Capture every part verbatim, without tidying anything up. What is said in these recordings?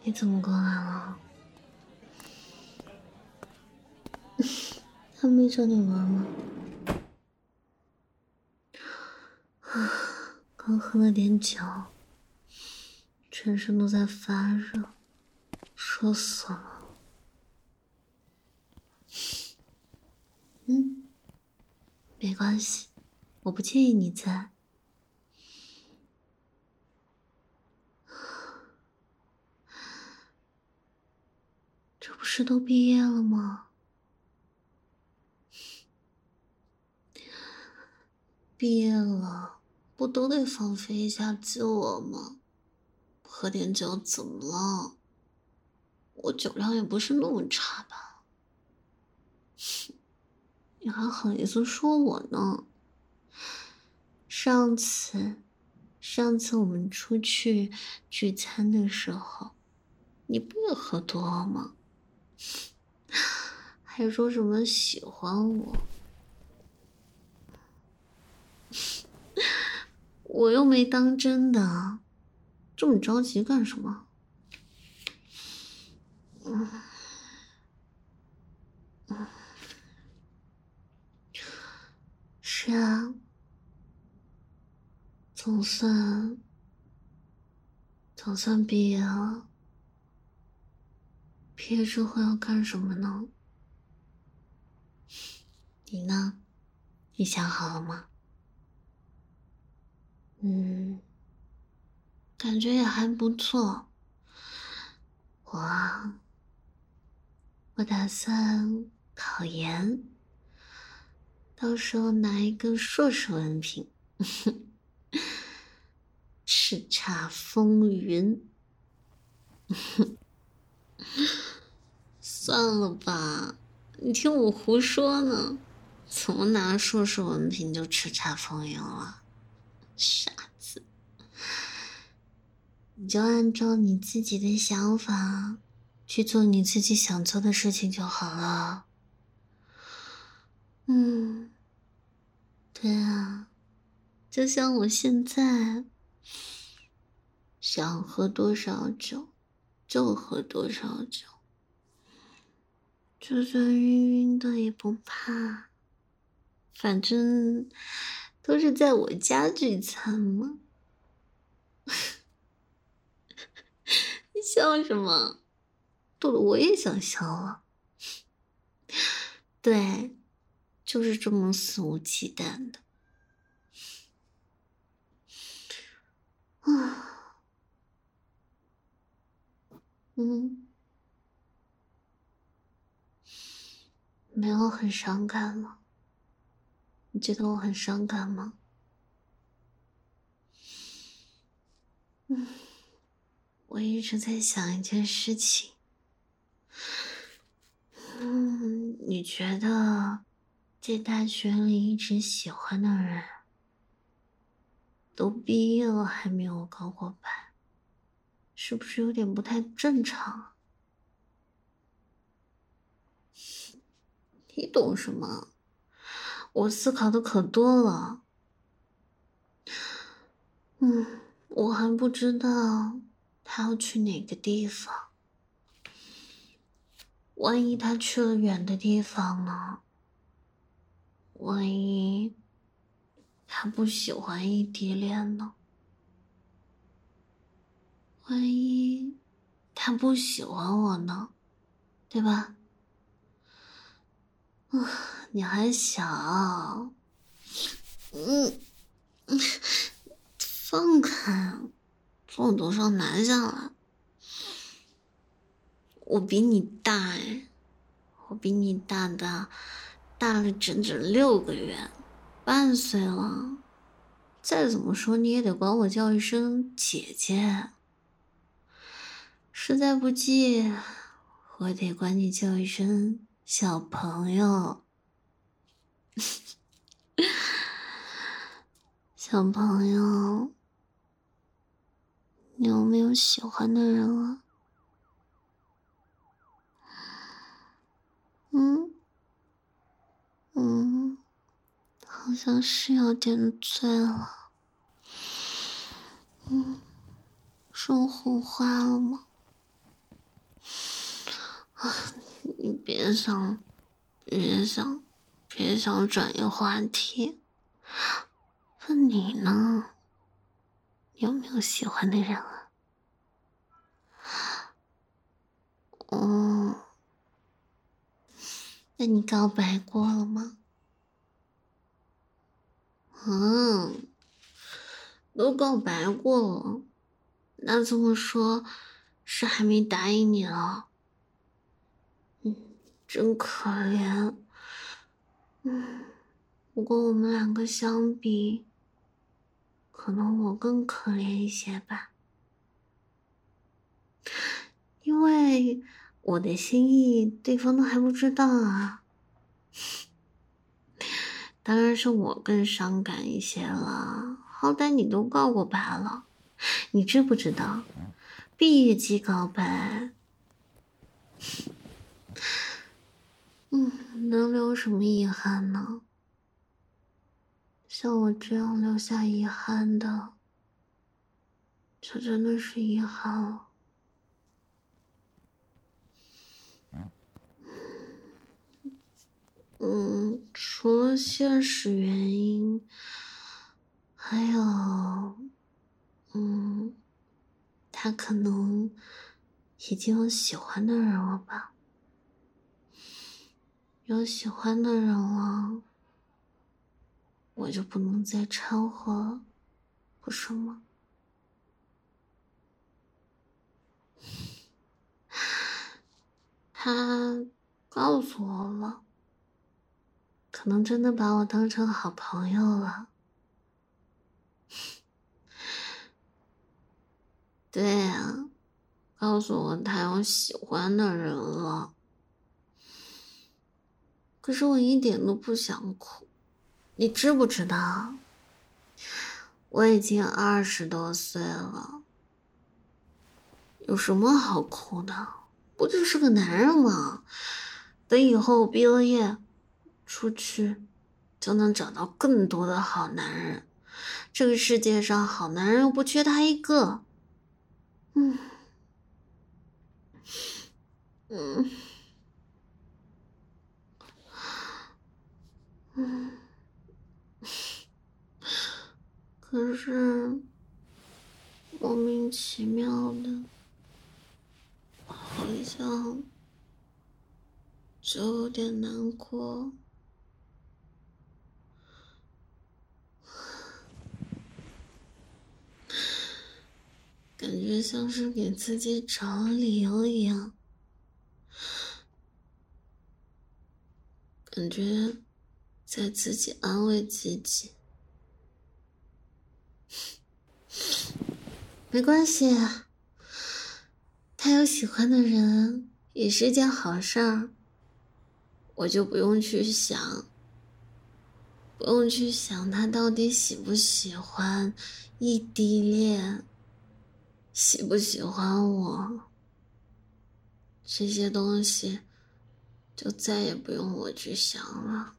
你怎么过来了？他没找你玩吗？啊，刚喝了点酒，全身都在发热，热死了。嗯，没关系，我不介意你在。这不是都毕业了吗？毕业了，不都得放飞一下自我吗？喝点酒怎么了？我酒量也不是那么差吧？你还好意思说我呢？上次，上次我们出去聚餐的时候，你不也喝多了吗？还说什么喜欢我，我又没当真的，这么着急干什么？嗯嗯，是啊，总算总算毕业了。毕业之后要干什么呢？你呢？你想好了吗？嗯，感觉也还不错。我啊，我打算考研，到时候拿一个硕士文凭，叱咤风云。算了吧，你听我胡说呢，怎么拿硕士文凭就叱咤风云了？傻子，你就按照你自己的想法去做你自己想做的事情就好了。嗯，对啊，就像我现在想喝多少酒就喝多少酒，就算晕晕的也不怕，反正都是在我家聚餐嘛。你笑什么？逗得我也想笑了。对，就是这么肆无忌惮的。啊，嗯，没有很伤感了。你觉得我很伤感吗？嗯，我一直在想一件事情。嗯，你觉得在大学里一直喜欢的人，都毕业了还没有告过白，是不是有点不太正常？你懂什么？我思考的可多了。嗯，我还不知道他要去哪个地方，万一他去了远的地方呢？万一他不喜欢异地恋呢？万一他不喜欢我呢？对吧？啊，你还小，嗯，放开，从我头上拿下来。我比你大哎，我比你大大大了整整六个月，半岁了。再怎么说你也得管我叫一声姐姐。实在不济，我得管你叫一声小朋友。小朋友，你有没有喜欢的人啊？嗯嗯，好像是有点醉了。嗯，说胡话了吗？ 你别想，别想，别想转移话题。问你呢，有没有喜欢的人啊？哦，那你告白过了吗？嗯，都告白过了，那这么说，是还没答应你了？嗯，真可怜。嗯，不过我们两个相比，可能我更可怜一些吧，因为我的心意对方都还不知道啊。当然是我更伤感一些了，好歹你都告过白了，你知不知道？毕业季告白，嗯，能留什么遗憾呢？像我这样留下遗憾的，就真的是遗憾了。嗯，除了现实原因，还有，嗯，他可能已经有喜欢的人了吧？有喜欢的人了，我就不能再掺和了，不是吗？他告诉我了，可能真的把我当成好朋友了。对呀，告诉我他有喜欢的人了。可是我一点都不想哭，你知不知道？我已经二十多岁了，有什么好哭的？不就是个男人吗？等以后毕了业，出去就能找到更多的好男人。这个世界上好男人又不缺他一个。嗯嗯嗯，可是莫名其妙的，好像就有点难过。感觉像是给自己找理由一样，感觉在自己安慰自己。没关系，他有喜欢的人也是件好事儿，我就不用去想，不用去想他到底喜不喜欢异地恋，喜不喜欢我，这些东西就再也不用我去想了。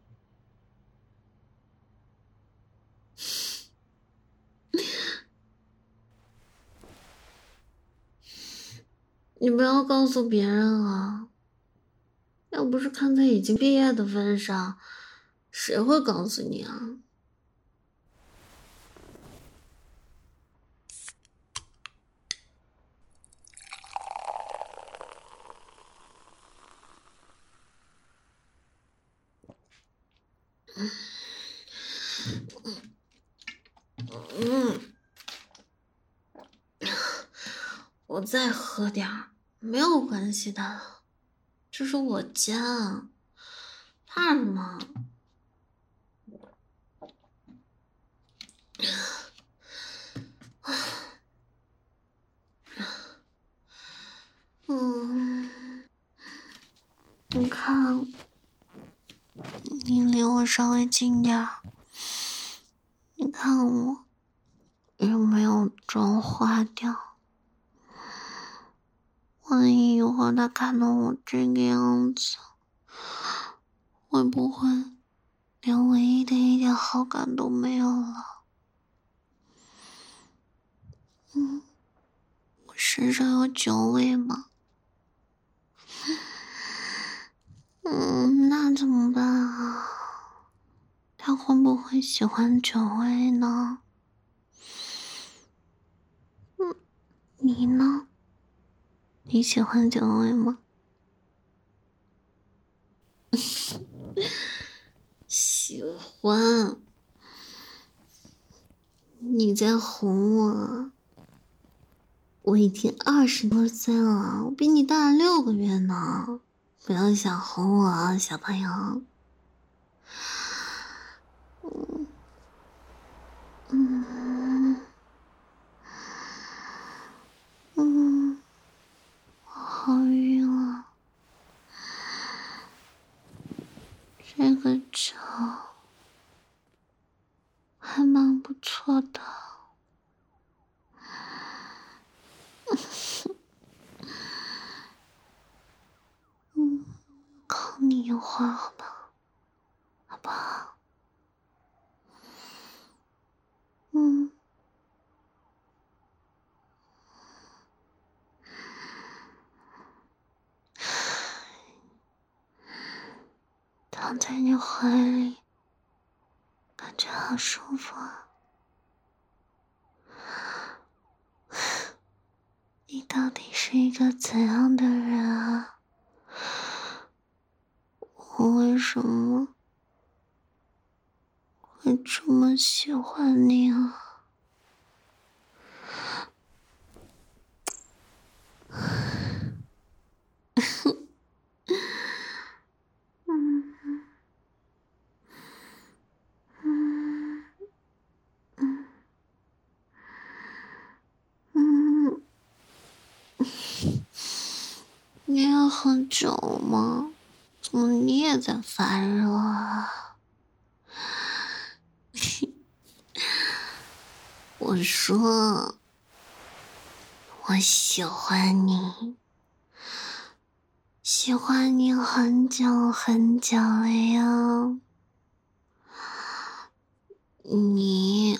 你不要告诉别人啊，要不是看在已经毕业的份上，谁会告诉你啊？嗯，我再喝点儿，没有关系的，这是我家，怕什么？嗯，你看，你离我稍微近点儿，你看我有没有妆化掉？万一以后他看到我这个样子，会不会连唯一的一点好感都没有了？嗯，我身上有酒味吗？ 嗯，那怎么办啊？他会不会喜欢酒味呢？嗯，你呢？你喜欢酒味吗？喜欢。你在哄我？我已经二十多岁了，我比你大六个月呢。不要想哄我啊，小朋友。嗯嗯嗯，我好晕啊！这个酒还蛮不错的。嗯，靠你一会儿好吧，好不好？嗯，躺在你怀里，感觉好舒服啊。你到底是一个怎样的人啊？我为什么会这么喜欢你啊？嗯嗯嗯嗯，你要喝酒吗？怎么你也在发热啊？我说，我喜欢你，喜欢你很久很久了呀。你，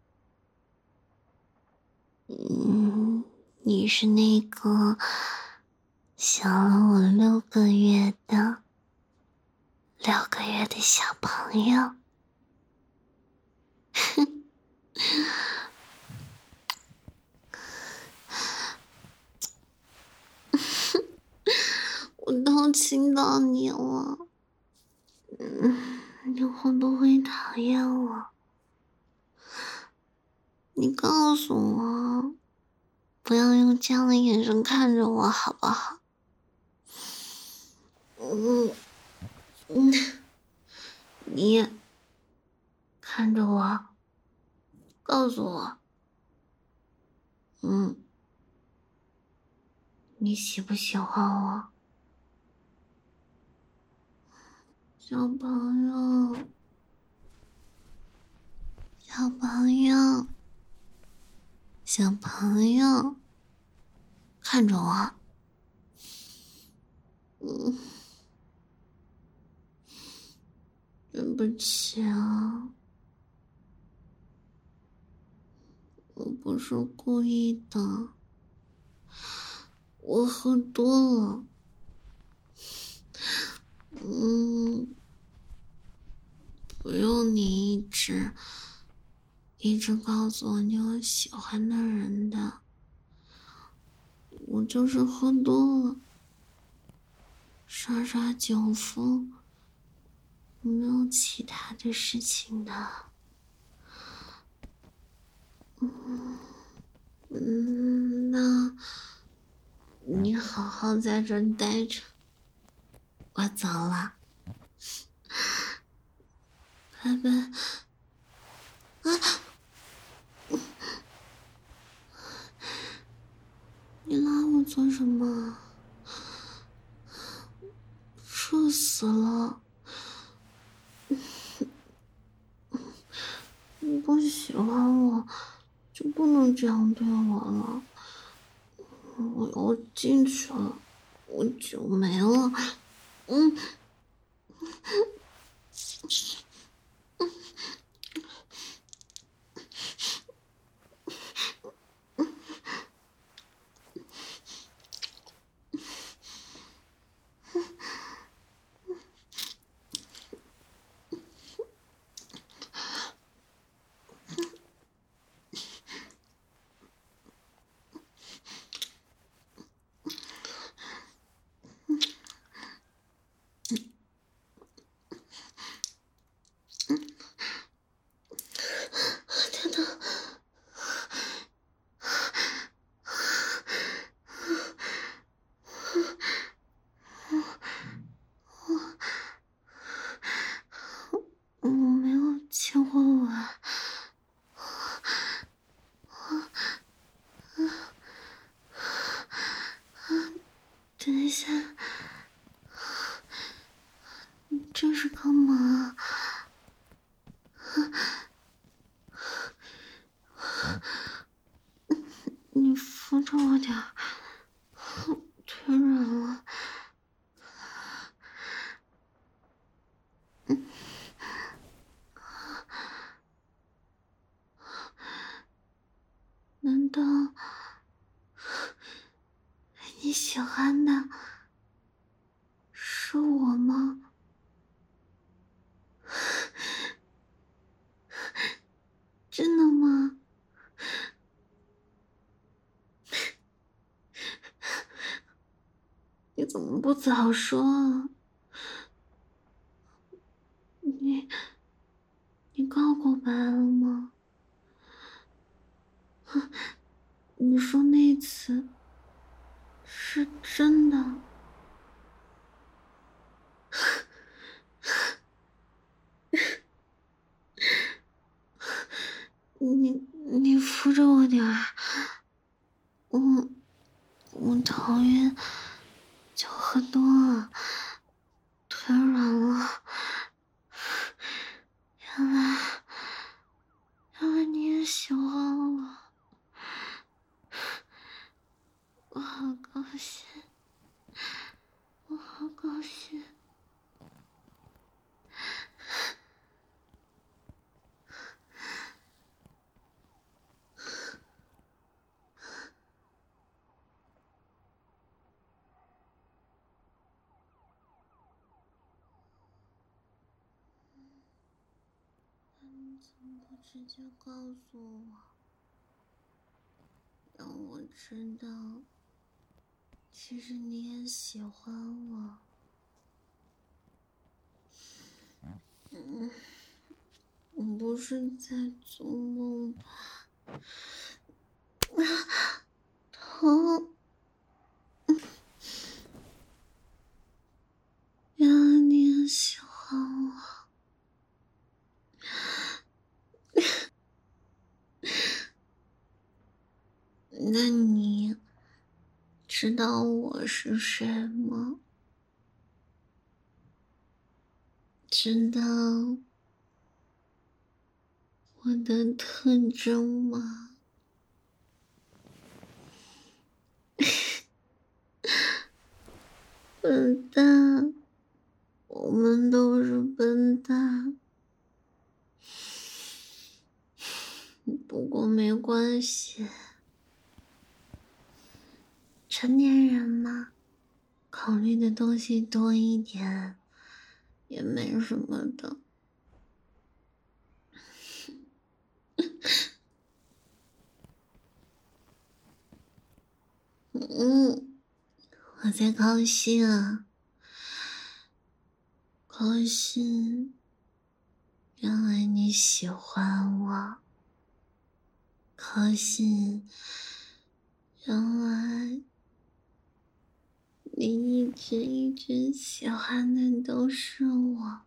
嗯，你是那个小了我六个月的六个月的小朋友。我都亲到你了，嗯，你会不会讨厌我？你告诉我，不要用这样的眼神看着我，好不好？嗯嗯，你看着我，告诉我，嗯，你喜不喜欢我？小朋友，小朋友，小朋友，看着我，嗯，对不起啊，我不是故意的，我喝多了，嗯，不用你一直一直告诉我你有喜欢的人的，我就是喝多了，耍耍酒疯，没有其他的事情的。嗯嗯，那你好好在这待着，我走了，拜拜。啊！你拉我做什么？热死了！你不喜欢我，就不能这样对我了。我我进去了，我酒没了。嗯。 着我点儿，腿软了。嗯，难道你喜欢的是我吗？真的吗？你怎么不早说啊？你你告过白了吗？你说那次是真的？你你扶着我点儿，我我头晕，酒喝多了，腿软了。原来原来你也喜欢我，我好高兴，我好高兴。那你怎么不直接告诉我，让我知道，其实你也喜欢我？嗯，我不是在做梦吧？啊，疼！原来你也喜欢我。那你知道我是谁吗？知道我的特征吗？笨蛋，我们都是笨蛋。不过没关系，成年人嘛，考虑的东西多一点也没什么的。嗯，我在高兴啊，高兴。原来你喜欢我，高兴。原来你一直一直喜欢的都是我。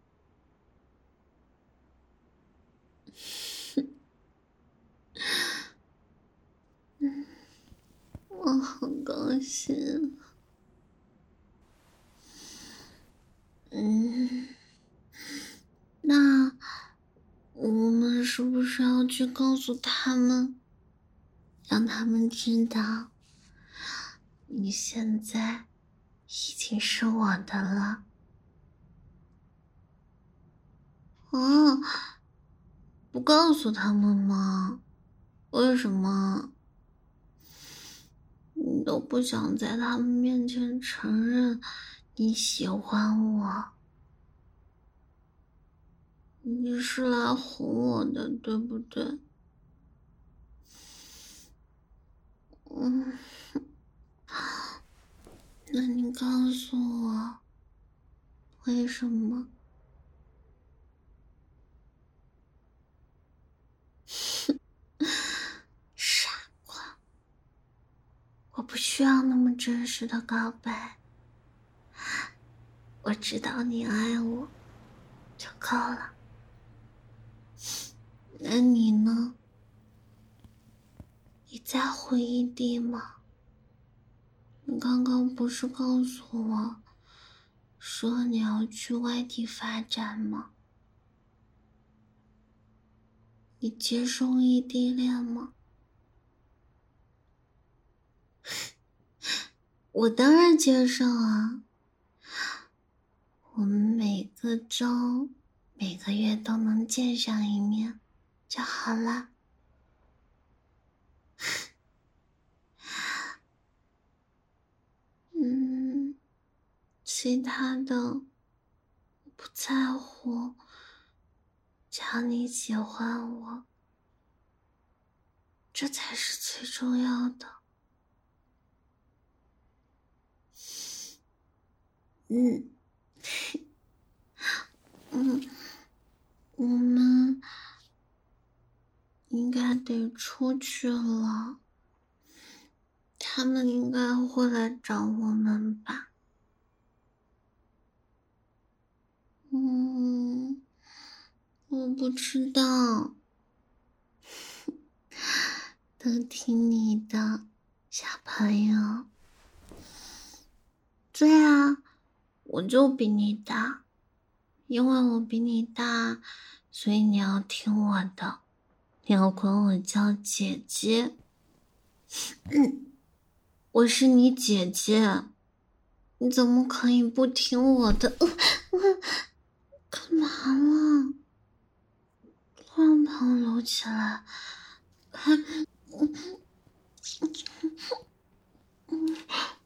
嗯，我好高兴。嗯，那我们是不是要去告诉他们，让他们知道你现在已经是我的了？啊，不告诉他们吗？为什么？你都不想在他们面前承认你喜欢我？你是来哄我的，对不对？嗯，那你告诉我，为什么？傻瓜，我不需要那么真实的告白，我知道你爱我就够了。那你呢？你在乎异地吗？你刚刚不是告诉我，说你要去外地发展吗？你接受异地恋吗？ 我当然接受啊。我们每个周、每个月都能见上一面就好了。嗯，其他的我不在乎，只要你喜欢我，这才是最重要的。嗯，嗯，我们应该得出去了，他们应该会来找我们吧？嗯，我不知道，都听你的，小朋友。对啊，我就比你大，因为我比你大，所以你要听我的，你要管我叫姐姐。嗯，我是你姐姐，你怎么可以不听我的？呃呃、干嘛了？突然把我搂起来，还……嗯嗯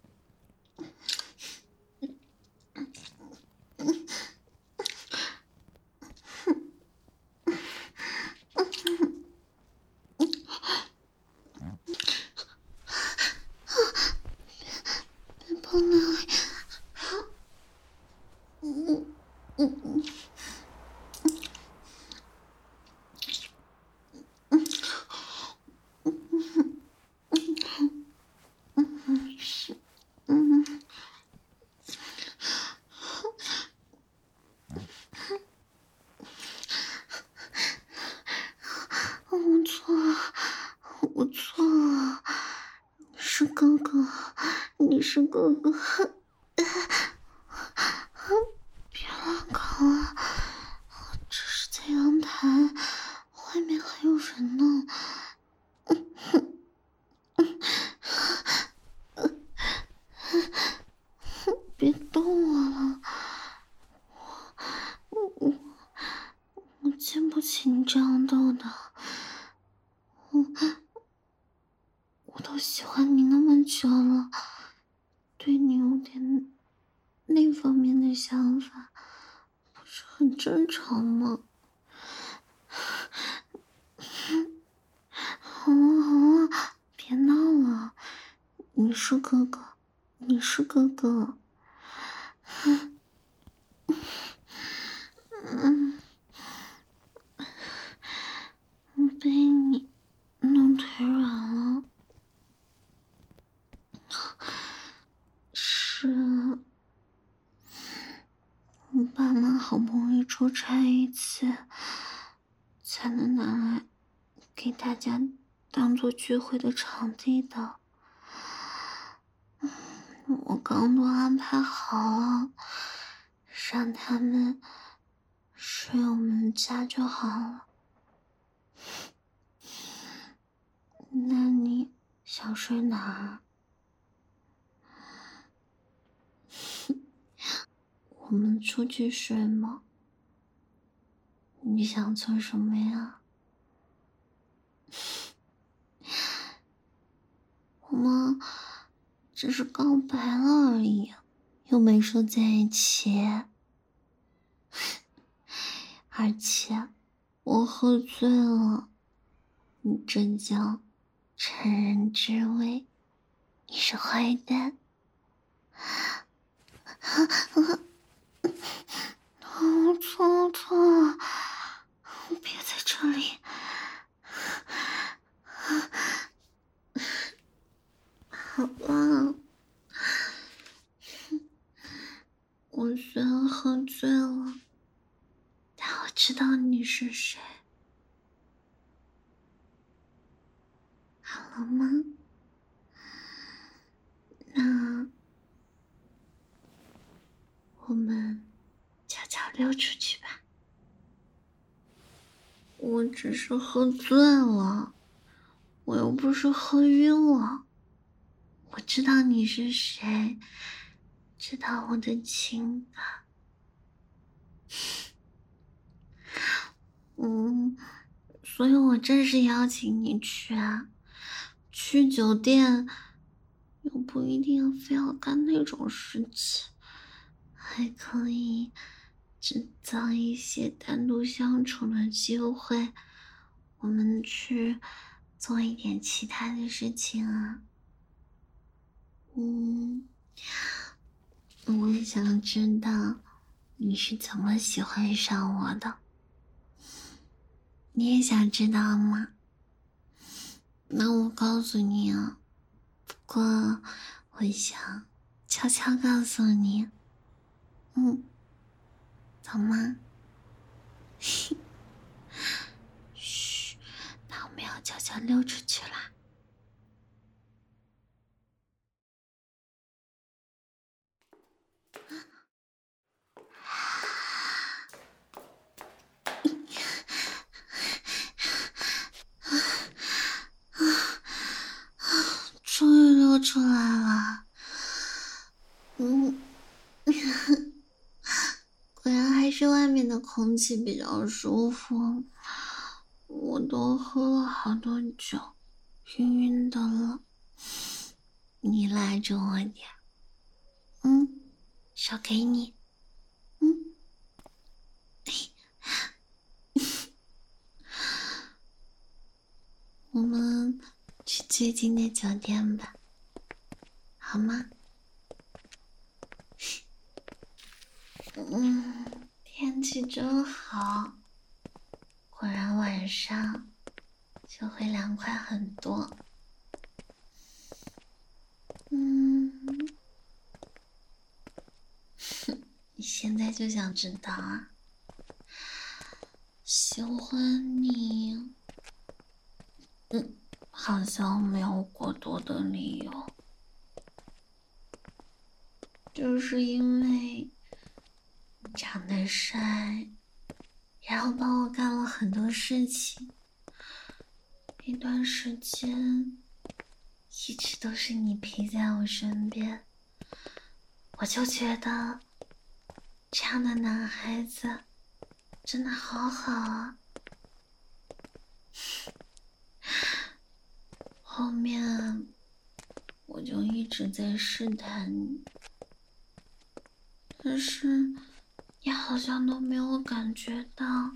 别碰了！嗯嗯嗯。嗯，我错了，我错了，你是哥哥，你是哥哥，别乱搞了，这是在阳台，外面还有人呢。别动我了，我我我经不起你这样逗的，我我都喜欢你那么久了，对你有点那方面的想法，不是很正常吗？好了好了，别闹了，你是哥哥，你是哥哥。嗯，被你弄腿软了。是啊，我爸妈好不容易出差一次，才能拿来给大家当做聚会的场地的。我刚都安排好了，让他们睡我们家就好了。那你想睡哪儿？我们出去睡吗？你想做什么呀？我们只是告白了而已，又没说在一起。而且我喝醉了，你真叫趁人之危，你是坏蛋。我错了错了，别在这里。好了，我虽然喝醉了，但我知道你是谁。好了吗？那我们悄悄溜出去吧。我只是喝醉了，我又不是喝晕了，我我知道你是谁，知道我的情感。嗯，所以我正式邀请你去啊，去酒店又不一定非要干那种事情，还可以制造一些单独相处的机会，我们去做一点其他的事情啊。嗯，我也想知道你是怎么喜欢上我的，你也想知道吗？那我告诉你啊，不过我想悄悄告诉你，嗯，走吗？嘘，那我们要悄悄溜出去啦。终于溜出来了，嗯，果然还是外面的空气比较舒服。我都喝了好多酒，晕晕的了。你拉着我点，嗯，手给你，嗯，我们去最近的酒店吧，好吗？嗯，天气真好，果然晚上就会凉快很多。嗯，你现在就想知道啊？喜欢你，嗯，好像没有过多的理由，就是因为你长得帅，然后帮我干了很多事情。那段时间一直都是你陪在我身边，我就觉得这样的男孩子真的好好啊。后面我就一直在试探你，但是你好像都没有感觉到。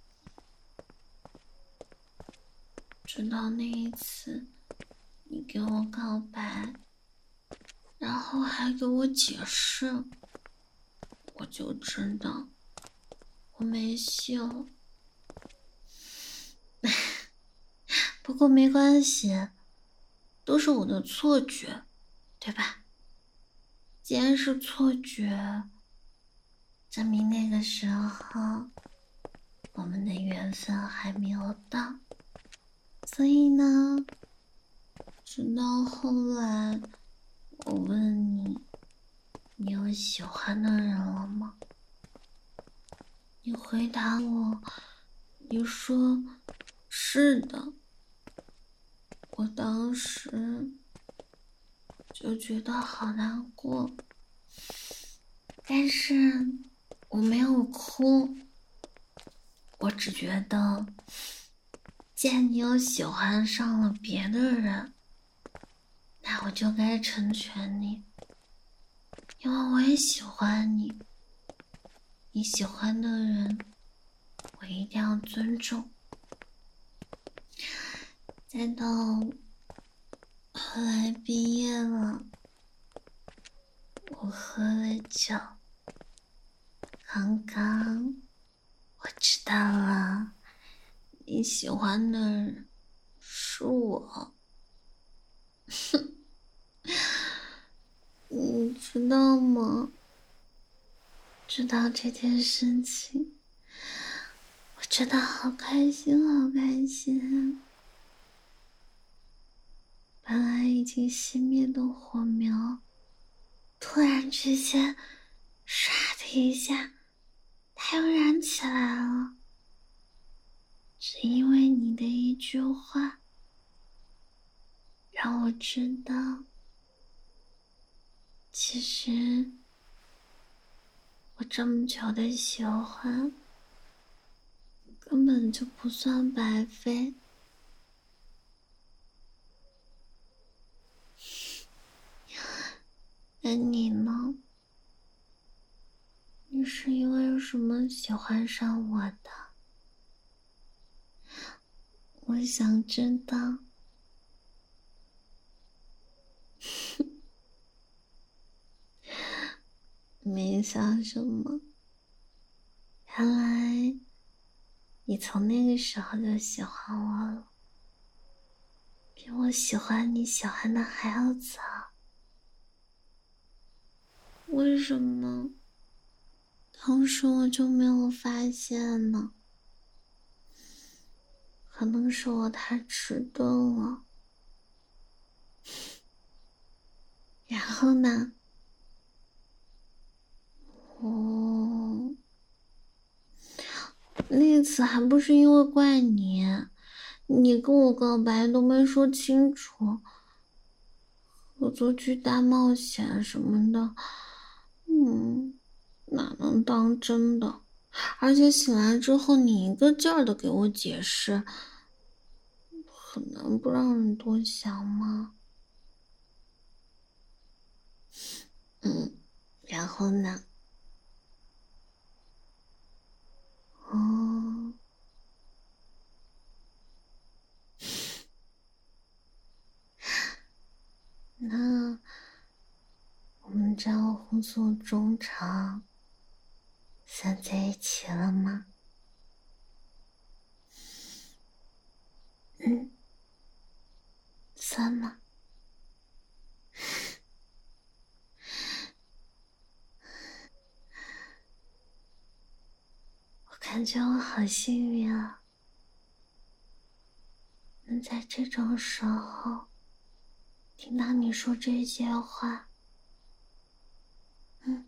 直到那一次你给我告白，然后还给我解释，我就知道我没戏了。不过没关系，都是我的错觉，对吧？既然是错觉，证明那个时候我们的缘分还没有到。所以呢，直到后来我问你，你有喜欢的人了吗？你回答我，你说是的。我当时就觉得好难过，但是我没有哭，我只觉得，既然你又喜欢上了别的人，那我就该成全你，因为我也喜欢你，你喜欢的人，我一定要尊重。再到后来毕业了，我喝了酒，刚刚我知道了，你喜欢的人是我。你知道吗？知道这件事情，我真的好开心，好开心。本来已经熄灭的火苗，突然之间，唰的一下，它又燃起来了。只因为你的一句话，让我知道其实我这么久的喜欢根本就不算白费。那你呢？你是因为什么喜欢上我的？我想知道。没想什么，原来你从那个时候就喜欢我了，比我喜欢你喜欢的还要早。为什么当时我就没有发现呢？可能是我太迟钝了。然后呢？哦，那次还不是因为怪你，你跟我告白都没说清楚，恶作剧大冒险什么的，嗯，哪能当真的？而且醒来之后，你一个劲儿的给我解释，很难不让人多想吗？嗯，然后呢？哦，那我们这样互诉衷肠，算在一起了吗？嗯，算吗？我感觉我好幸运啊，能在这种时候听到你说这些话。嗯，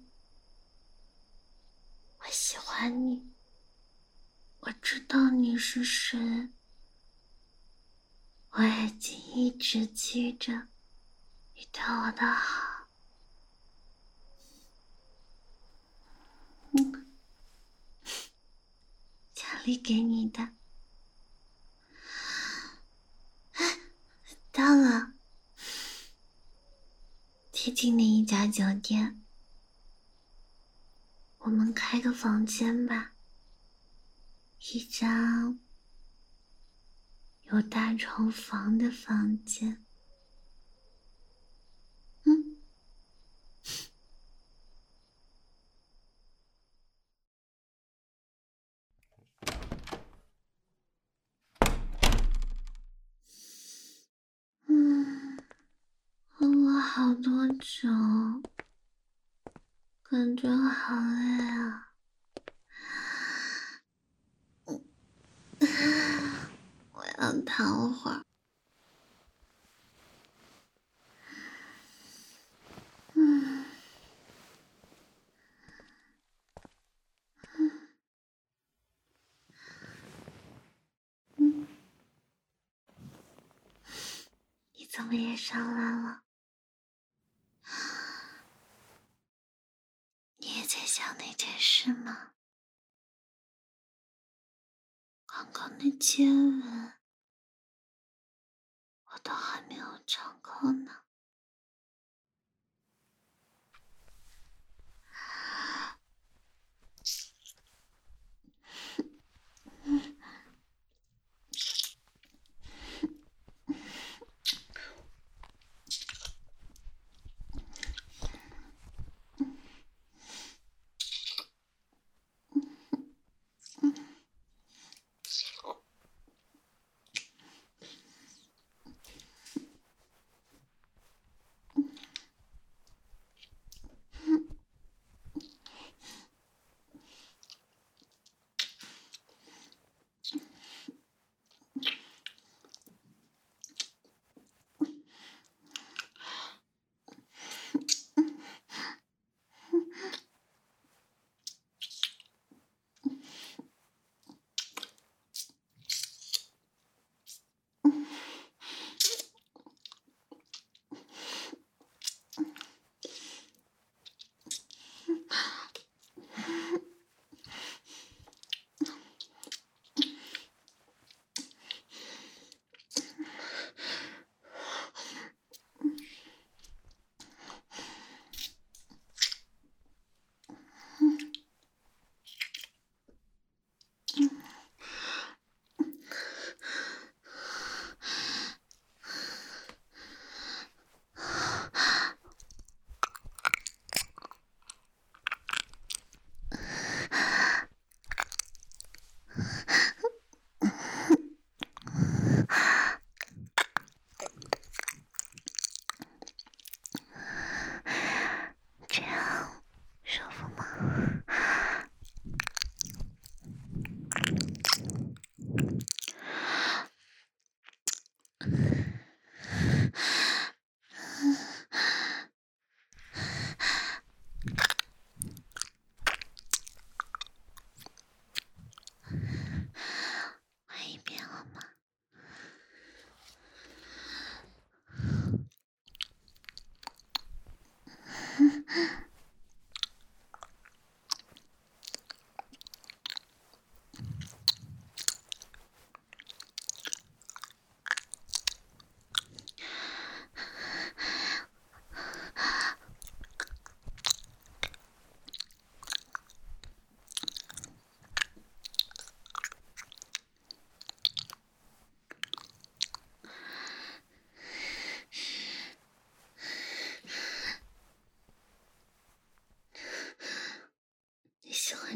我喜欢你，我知道你是谁，我已经一直记着你对我的好。嗯，奖励给你的。到了，贴近的一家酒店，我们开个房间吧，一张有大床房的房间。嗯，嗯，喝了好多酒，感觉好累啊。我要躺会儿。嗯嗯，你怎么也上来了？你也在想那件事吗？刚刚的接吻，我都还没有尝够呢。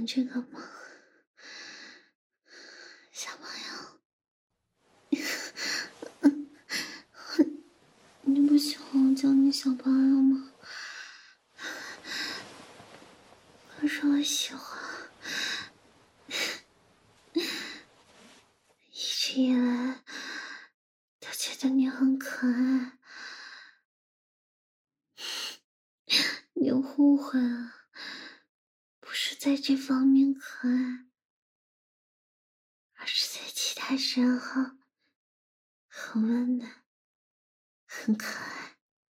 欢这个吗？小朋友，你不喜欢我叫你小朋友吗？可是我喜欢，一直以来都觉得你很可爱，你误会了，不是在这方面可爱，而是在其他时候很温暖，很可爱。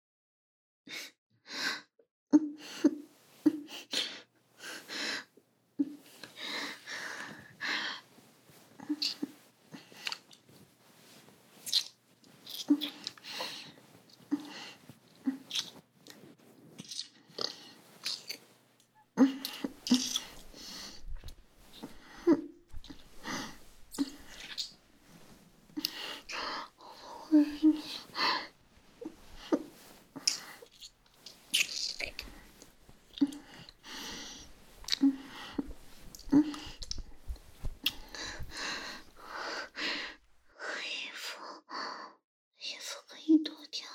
衣服，衣服可以脱掉。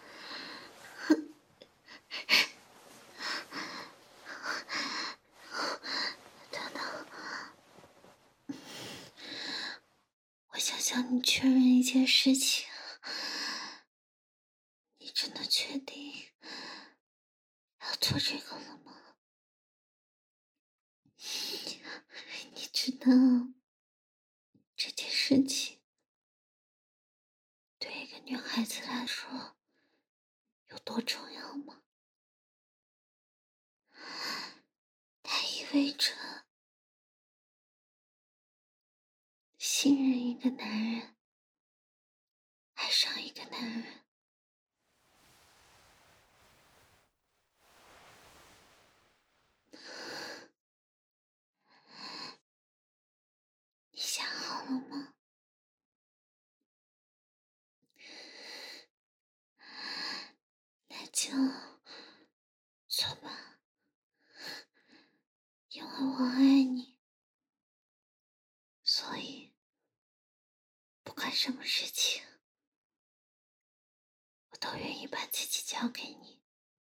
等等，我想向你确认一件事情，你真的确定要做这个了吗？你知道这件事情对一个女孩子来说有多重要吗？它意味着信任一个男人，爱上一个男人。你想好了吗？那就做吧，因为我爱你，所以不管什么事情，我都愿意把自己交给你。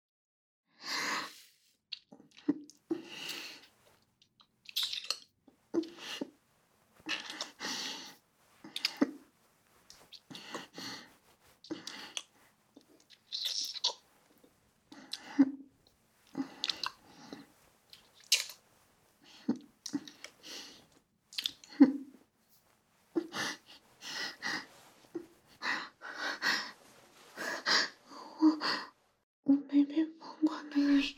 我没被疯狂的你。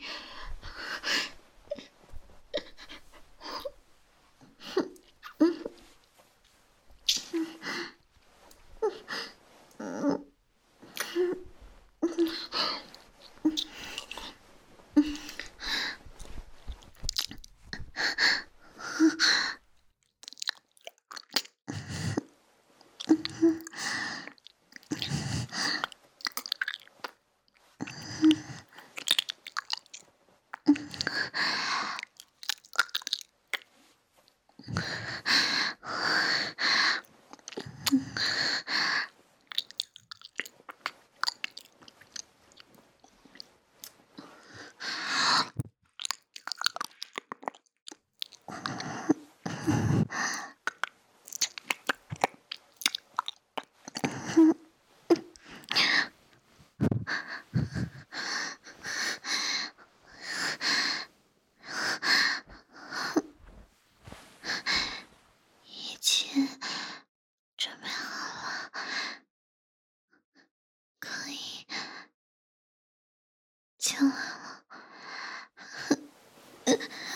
一切准备好了，可以进来了。